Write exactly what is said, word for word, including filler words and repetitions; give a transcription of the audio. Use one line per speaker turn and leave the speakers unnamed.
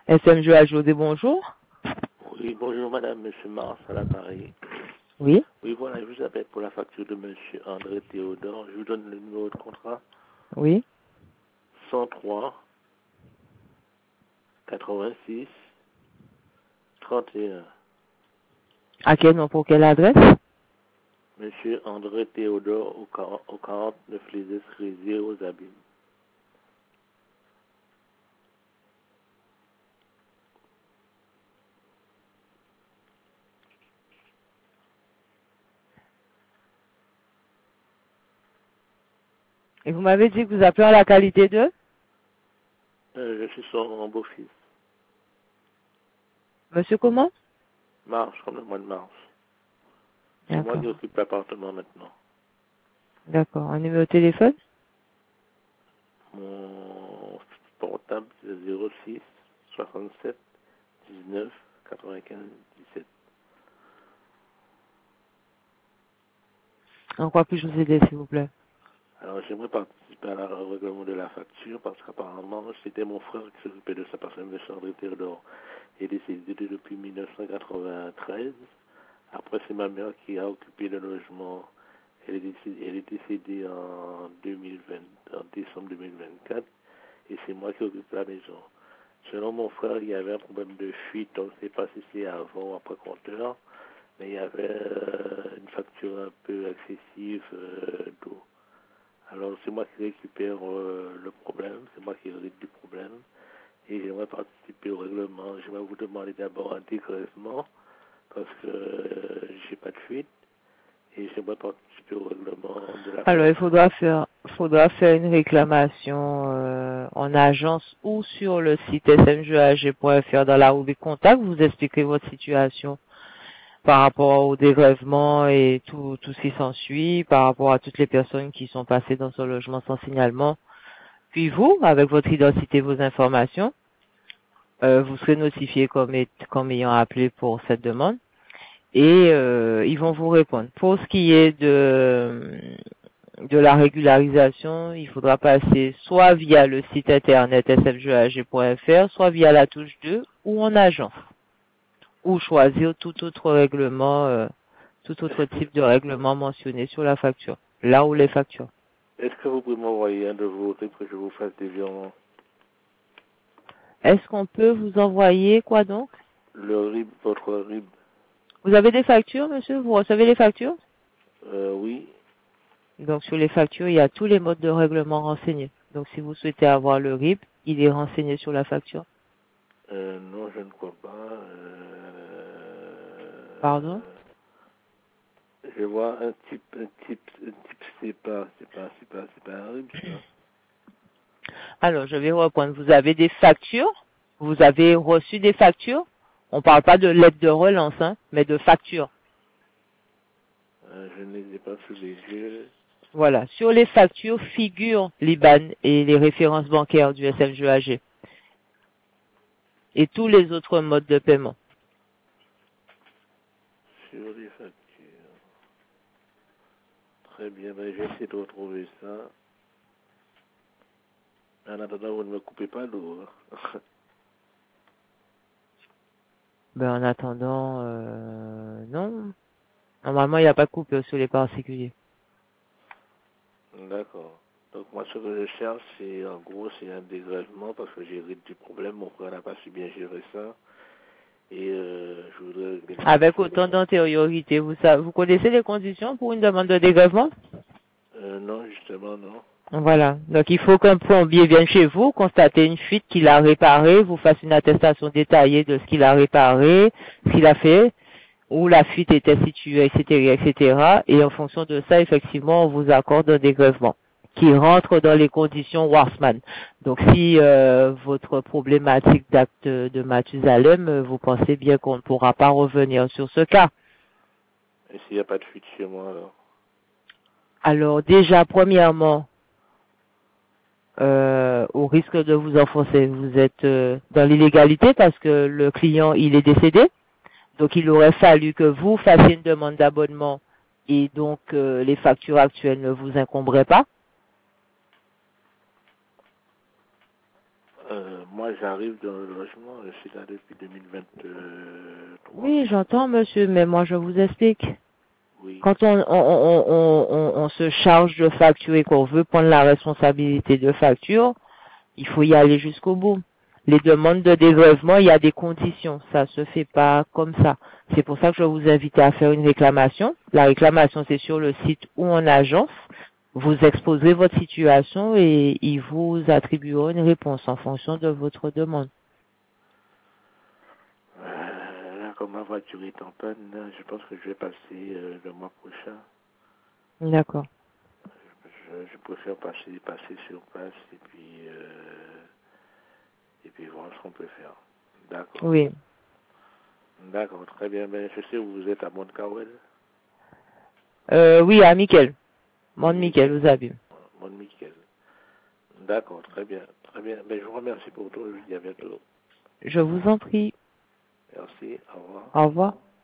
S M G A José, bonjour.
Oui, bonjour madame, monsieur Mars à l'appareil.
Oui.
Oui, voilà, je vous appelle pour la facture de monsieur André Théodore. Je vous donne le numéro de contrat.
Oui.
cent trois quatre-vingt-six trente et un.
À quel nom, pour quelle adresse?
Monsieur André Théodore au quarante-neuf Les Escréziers aux Abîmes.
Et vous m'avez dit que vous appelez à la qualité de?
Euh, je suis son beau-fils.
Monsieur comment?
Mars, comme le mois de mars. C'est moi
D'accord.
qui occupe l'appartement maintenant.
D'accord. Un numéro de téléphone?
Mon portable, c'est zéro six soixante-sept dix-neuf quatre-vingt-quinze dix-sept.
En quoi puis-je vous aider, s'il vous plaît?
Alors, j'aimerais participer à la règlement de la facture parce qu'apparemment, c'était mon frère qui s'occupait de ça parce que M. André Théodore est décédé depuis mille neuf cent quatre-vingt-treize. Après, c'est ma mère qui a occupé le logement. Elle est décédée, elle est décédée en, deux mille vingt, en décembre deux mille vingt-quatre et c'est moi qui occupe la maison. Selon mon frère, il y avait un problème de fuite, on ne sait pas si c'est avant ou après compteur, mais il y avait euh, une facture un peu excessive euh, d'eau. Alors, c'est moi qui récupère euh, le problème, c'est moi qui hérite du problème, et j'aimerais participer au règlement. J'aimerais vous demander d'abord un dégrèvement, parce que euh, j'ai pas de fuite, et j'aimerais participer au règlement de la
Alors, il
facture.
faudra faire, faudra faire une réclamation euh, en agence ou sur le site S M G A G point F R dans la rubrique contact. Vous expliquez votre situation par rapport au dégrèvement et tout, tout ce qui s'ensuit, par rapport à toutes les personnes qui sont passées dans ce logement sans signalement. Puis vous, avec votre identité, vos informations, euh, vous serez notifié comme, est- comme ayant appelé pour cette demande et euh, ils vont vous répondre. Pour ce qui est de, de la régularisation, il faudra passer soit via le site internet S F G A G point F R, soit via la touche deux ou en agence, ou choisir tout autre règlement, euh, tout autre type de règlement mentionné sur la facture, là où les factures.
Est-ce que vous pouvez m'envoyer un de vos trucs que je vous fasse des virements?
Est-ce qu'on peut vous envoyer quoi donc?
Le R I B, votre R I B?
Vous avez des factures, monsieur? Vous recevez les factures?
Euh, oui.
Donc sur les factures, il y a tous les modes de règlement renseignés. Donc si vous souhaitez avoir le R I B, il est renseigné sur la facture.
Euh, non, je ne crois pas. Euh...
Pardon?
Je vois un type, un type, un type, c'est pas, c'est pas, c'est pas, c'est pas un R I B, ça.
Alors, je vais reprendre. Vous avez des factures? Vous avez reçu des factures? On ne parle pas de lettre de relance, hein, mais de factures.
Euh, je ne les ai pas sous les yeux.
Voilà. Sur les factures figurent l'I B A N et les références bancaires du S F G A G et tous les autres modes de paiement.
Sur les factures. Très bien, ben, je vais essayer de retrouver ça. En attendant, vous ne me coupez pas l'eau. Hein.
Ben, en attendant, euh, non. Normalement, il n'y a pas de coupe sur les particuliers.
D'accord. Donc moi, ce que je cherche, c'est en gros, c'est un dégrèvement parce que j'ai hérité du problème. Mon frère n'a pas su bien gérer ça. Et euh, je voudrais régler ma
Avec
facture.
autant d'antériorité, vous savez, vous connaissez les conditions pour une demande de dégrèvement?
Euh, non, justement, non.
Voilà. Donc, il faut qu'un plombier vienne chez vous, constate une fuite qu'il a réparée, vous fasse une attestation détaillée de ce qu'il a réparé, ce qu'il a fait, où la fuite était située, et cetera, et cetera. Et en fonction de ça, effectivement, on vous accorde un dégrèvement qui rentre dans les conditions Warsman. Donc, si euh, votre problématique d'acte de Mathusalem, vous pensez bien qu'on ne pourra pas revenir sur ce cas.
Et s'il n'y a pas de fuite chez moi, alors?
Alors, déjà, premièrement, Euh, au risque de vous enfoncer. Vous êtes euh, dans l'illégalité parce que le client, il est décédé. Donc, il aurait fallu que vous fassiez une demande d'abonnement et donc euh, les factures actuelles ne vous incomberaient pas.
Euh, moi, j'arrive dans le logement, je suis là depuis deux mille vingt-trois.
Oui, j'entends, monsieur, mais moi, je vous explique.
Oui.
Quand on, on, on, on, on, on se charge de facture et qu'on veut prendre la responsabilité de facture, il faut y aller jusqu'au bout. Les demandes de dégrèvement, il y a des conditions. Ça se fait pas comme ça. C'est pour ça que je vous invite à faire une réclamation. La réclamation, c'est sur le site ou en agence. Vous exposerez votre situation et ils vous attribueront une réponse en fonction de votre demande.
Euh, là, comme ma voiture est en panne, là, je pense que je vais passer euh, le mois prochain.
D'accord.
Je, je préfère passer, passer sur place et puis, euh, et puis voir ce qu'on peut faire. D'accord.
Oui.
D'accord, très bien. Ben, je sais où vous êtes à Montcawel.
Euh, oui, à Mickel. Monde Mickel,
Mont-Michel.
vous avez.
Mont-Michel. D'accord, très bien. Très bien. Ben, je vous remercie pour tout. Je vous dis à bientôt.
Je vous en prie.
Merci. Au revoir.
Au revoir.